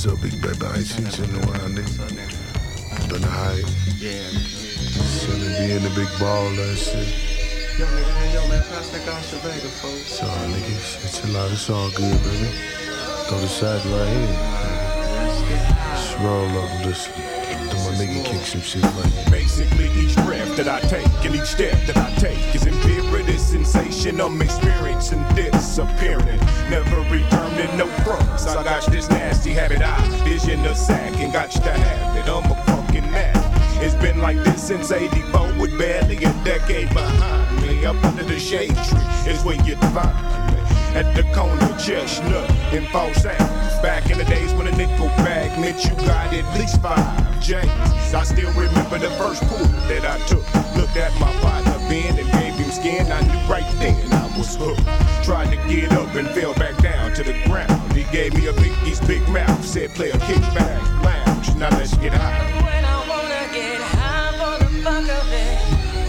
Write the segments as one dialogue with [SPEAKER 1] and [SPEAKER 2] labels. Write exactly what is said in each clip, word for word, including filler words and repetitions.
[SPEAKER 1] up, big baby? I ain't seen you in a while, nigga. Been a hype.
[SPEAKER 2] Yeah.
[SPEAKER 1] Seen it be in the big ball, that shit.
[SPEAKER 2] Yo, nigga, yo, man, pass that guy Shavega, folks.
[SPEAKER 1] It's all, nigga. Shit, chill out. It's all good, baby. Throw the side right here. Just roll up and listen. Do my nigga kick some shit like that.
[SPEAKER 3] Basically, each breath that I take and each step that I take is imperative sensation. I'm experiencing disappearing, never returning, no promise. I got this nasty habit, I vision the sack and got to have it. I'm a fucking mad. It's been like this since eighty-four, with barely a decade behind me. Up under the shade tree is where you'd find me. At the corner, Chestnut in False Sound. Back in the days when a nickel bag meant you got at least five J's. I still remember the first pool that I took. Looked at my partner Ben and gave him skin. I knew right then I was hooked. Tried to get up and fell back down to the ground. He gave me a big, his big mouth. Said play a kickback lounge. Now let's get high.
[SPEAKER 4] When I wanna get high for the fuck of it.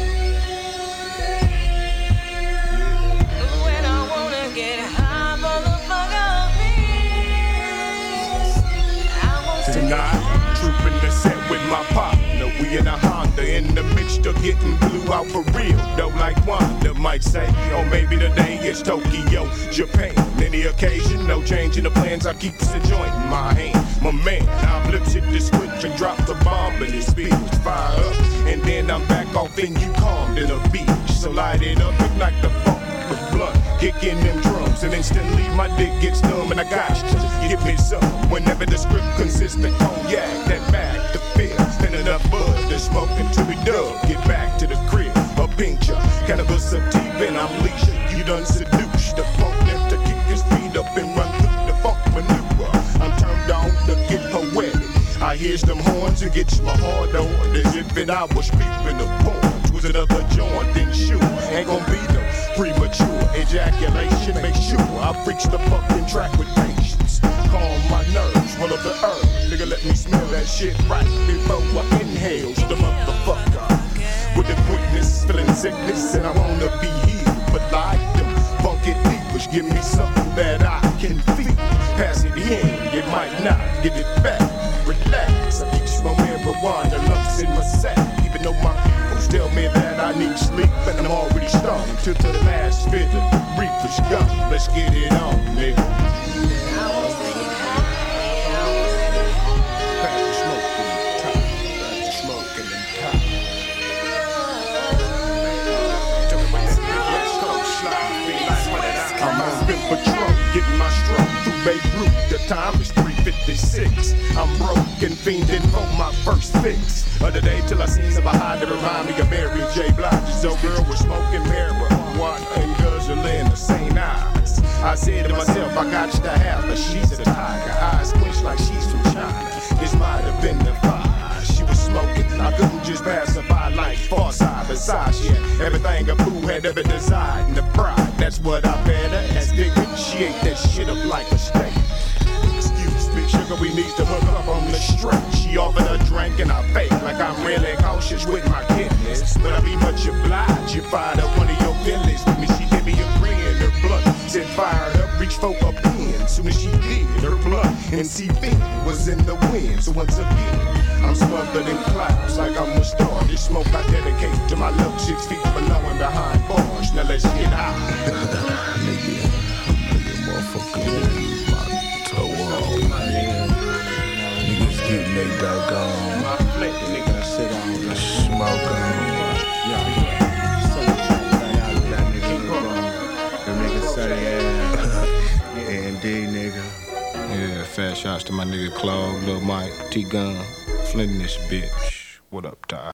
[SPEAKER 4] When I wanna get high for the fuck of it. I want to
[SPEAKER 3] Tonight, trooping the set with my partner. We in a Honda in the midst of getting blew out for real. Though like Wanda might say, or maybe today it's Tokyo, Japan. Any occasion, no change in the plans. I keep the joint in my hand. My man, I flips it the switch and drop the bomb and it speeds fire up. And then I'm back off and you calmed in a beach. So light it up, ignite the funk. The blunt, kick in them drums, and instantly my dick gets numb, and I got you. Give me some. Whenever the script consists of cognac, that back to feel, and enough bud to smoke until we dub. Get back to the crib, a pincher, cannabis up deep, and I'm leashed. You done seduced the funk left to kick his feet up and run through the funk maneuver. I'm turned on to get poetic. I hears them horns and gets my heart on as if it I was peeping the porn. Was another joint, then shoot. Ain't gon' be no premature ejaculation. Make sure I reach the fucking track with patience. Calm my nerves, roll up the earth. Nigga, let me smell that shit right before I inhale the motherfucker. With the quickness, feeling sickness, and I wanna be healed. But like them funky deepers, give me something that I can feel. Pass it in, you might not get it back. Relax, I keep my marijuana lumps in my sack. Even though my peoples tell me that I need sleep, and I'm already stoned till to the last bit of the reaper's gone. Let's get it on, nigga. Pass the smoke in the top, pass the smoke in the top. Tell me what that big West Coast slide be like. I'm moving patrol, getting my stroke through Beirut. The time is three fifty-six. I'm broke and fiending for my first fix of the day till I seen some behind to remind me of Mary J. Blige's old girl was smoking marijuana and guzzling the Saint Eyes. I said to myself, I got you to have her. She's a tiger, eyes quenched like she's from China. This might have been the fire she was smoking. I couldn't just pass her by like far side. Besides, she had everything a boo had ever desired, and the pride. That's what I fed her as digging. She ate that shit up like a steak. Sugar, we need to hook up on the strip. She offered a drink and I fake like I'm really cautious with my kidneys. But I be much obliged. You fired up one of your feelings with me. She gave me a grin, her blood said fired up, reach for a pen. Soon as she did, her blood and C V was in the wind. So once again, I'm smothered in clouds like I'm a star. This smoke I dedicate to my love, six feet below and behind bars. Now let's get high.
[SPEAKER 1] Nigga, nigga, motherfucker. Getting they doggone smoke on.
[SPEAKER 2] Yeah, indeed, nigga.
[SPEAKER 5] Yeah, fat shots to my nigga Claude, Lil Mike, T-Gun, Flint in this bitch. What up, Ty?